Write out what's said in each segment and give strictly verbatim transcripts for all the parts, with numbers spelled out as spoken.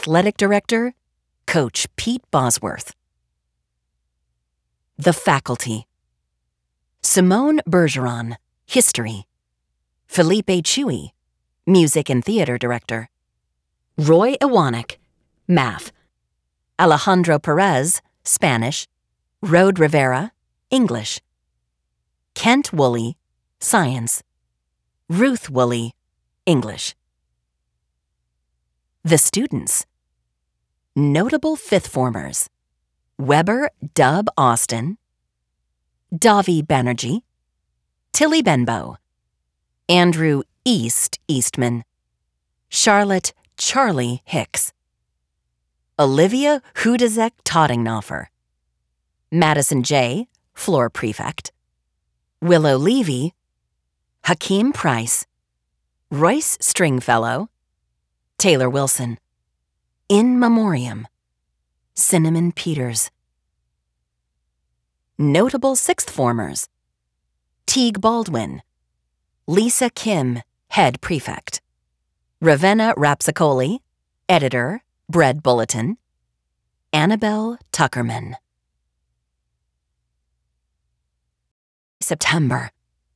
Athletic Director, Coach Pete Bosworth. The Faculty: Simone Bergeron, History; Felipe Chuy, Music and Theater Director; Roy Iwanek, Math; Alejandro Perez, Spanish; Rode Rivera, English; Kent Woolley, Science; Ruth Woolley, English. The Students: Notable Fifth Formers: Weber Dub Austin, Davi Banerjee, Tilly Benbow, Andrew East Eastman, Charlotte Charlie Hicks, Olivia Hudezek Tottingnofer, Madison J., Floor Prefect, Willow Levy, Hakeem Price, Royce Stringfellow, Taylor Wilson, In Memoriam, Cinnamon Peters. Notable Sixth Formers: Teague Baldwin, Lisa Kim, Head Prefect, Ravenna Rapsicoli, Editor, Bread Bulletin, Annabelle Tuckerman. September.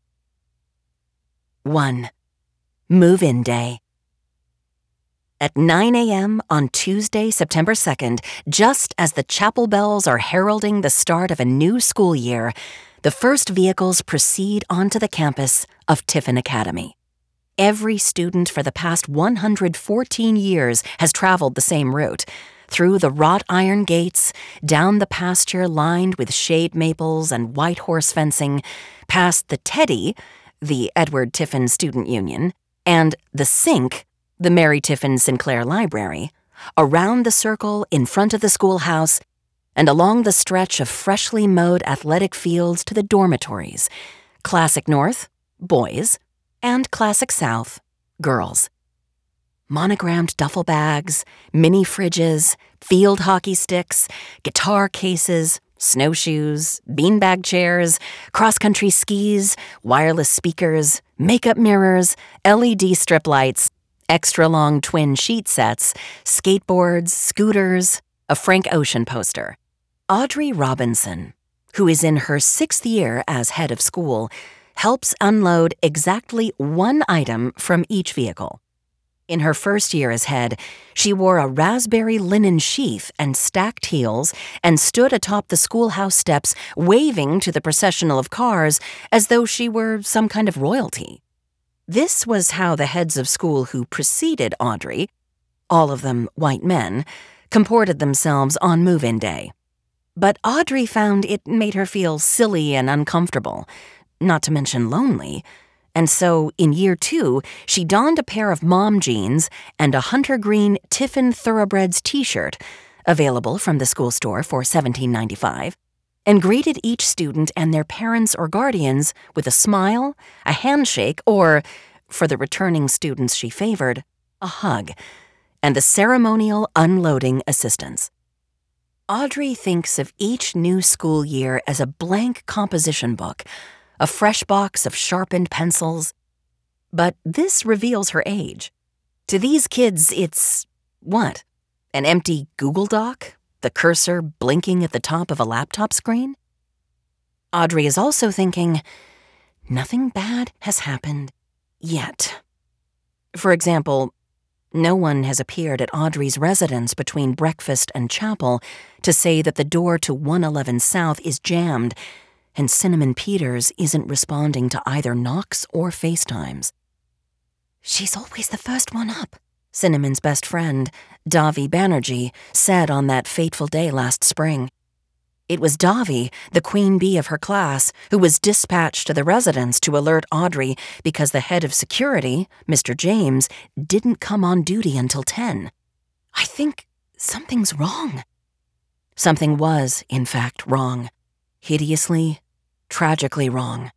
one. Move-in Day. At nine a m on Tuesday, September second, just as the chapel bells are heralding the start of a new school year, the first vehicles proceed onto the campus of Tiffin Academy. Every student for the past one hundred fourteen years has traveled the same route, through the wrought iron gates, down the pasture lined with shade maples and white horse fencing, past the Teddy, the Edward Tiffin Student Union, and the Sink, the Mary Tiffin Sinclair Library, around the circle in front of the schoolhouse, and along the stretch of freshly mowed athletic fields to the dormitories, Classic North, boys, and Classic South, girls. Monogrammed duffel bags, mini fridges, field hockey sticks, guitar cases, snowshoes, beanbag chairs, cross-country skis, wireless speakers, makeup mirrors, L E D strip lights, extra-long twin sheet sets, skateboards, scooters, a Frank Ocean poster. Audrey Robinson, who is in her sixth year as head of school, helps unload exactly one item from each vehicle. In her first year as head, she wore a raspberry linen sheath and stacked heels and stood atop the schoolhouse steps waving to the processional of cars as though she were some kind of royalty. This was how the heads of school who preceded Audrey, all of them white men, comported themselves on move-in day. But Audrey found it made her feel silly and uncomfortable, not to mention lonely, and so in year two, she donned a pair of mom jeans and a hunter green Tiffin Thoroughbreds t-shirt, available from the school store for seventeen ninety-five, and greeted each student and their parents or guardians with a smile, a handshake, or, for the returning students she favored, a hug, and the ceremonial unloading assistance. Audrey thinks of each new school year as a blank composition book, a fresh box of sharpened pencils. But this reveals her age. To these kids, it's, what, an empty Google Doc? The cursor blinking at the top of a laptop screen? Audrey is also thinking, nothing bad has happened yet. For example, no one has appeared at Audrey's residence between breakfast and chapel to say that the door to one eleven South is jammed, and Cinnamon Peters isn't responding to either knocks or FaceTimes. She's always the first one up, Cinnamon's best friend, Davi Banerjee, said on that fateful day last spring. It was Davi, the queen bee of her class, who was dispatched to the residence to alert Audrey because the head of security, Mister James, didn't come on duty until ten. I think something's wrong. Something was, in fact, wrong. Hideously, tragically wrong.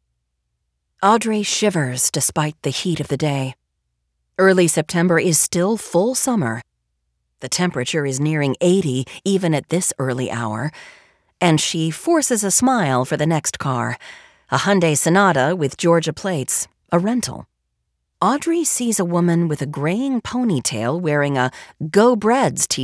Audrey shivers despite the heat of the day. Early September is still full summer. The temperature is nearing eighty even at this early hour, and she forces a smile for the next car, a Hyundai Sonata with Georgia plates, a rental. Audrey sees a woman with a graying ponytail wearing a Go Breads t-shirt